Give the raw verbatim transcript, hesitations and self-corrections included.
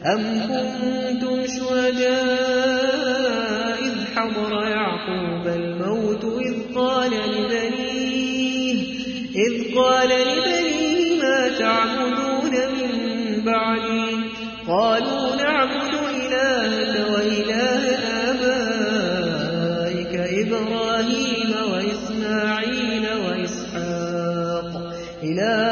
أم كنتم شهداء إذ حضر يعقوب الموت إذ قال لبنيه إذ قال لبنيه ما تعبدون من بعدي قالوا نعبد إلهك وإله آبائك إبراهيم وإسماعيل وإسحاق إله